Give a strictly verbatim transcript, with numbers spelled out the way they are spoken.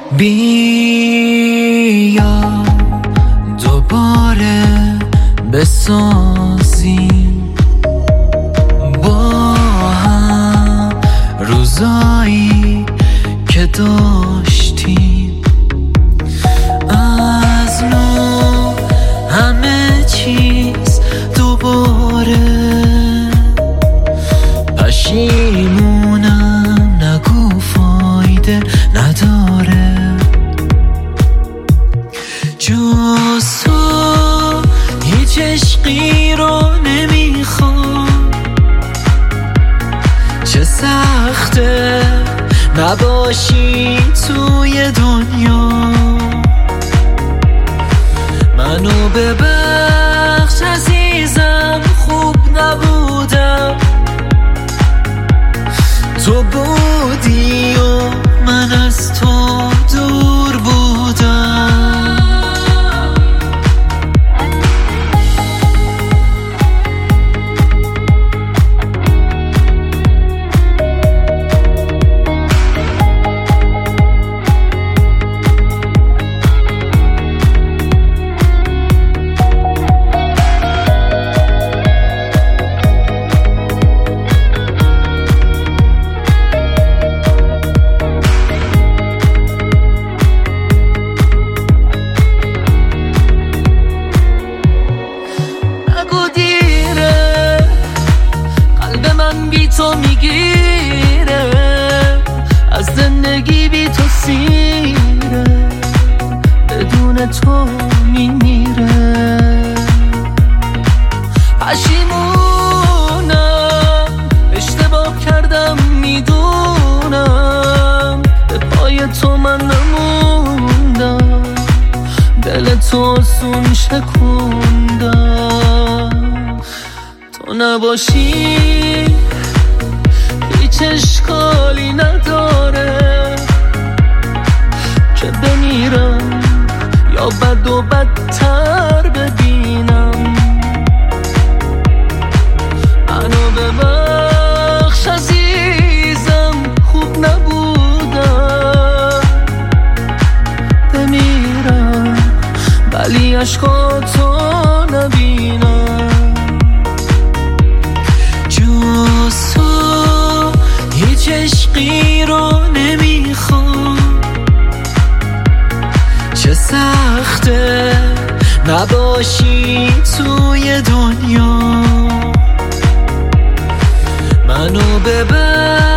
بیا دوباره بسازیم با هم روزایی که داشتیم، از نو همه چیز دوباره. پشیمونم نگو فایده نداره، جز تو هیچ عشقی رو نمیخوام. چه سخته نباشی توی دنیا، منو ببخش عزیزم خوب نبودم، تو بودی و من از تو دور بودم. تو میگیره از زندگی، بی تو سیره، بدون تو میمیره. پشیمونم اشتباه کردم میدونم، به پای تو من نموندم، دل تو آسون شکوندم. تو نباشی هیچ اشکالی نداره که بمیرم یا بد و بدتر ببینم. منو ببخش عزیزم خوب نبودم، بمیرم ولی عشقاتو نبینم. جز تو هیچ عشقی رو نمیخوام. چه سخته نباشی توی دنیا، منو ببر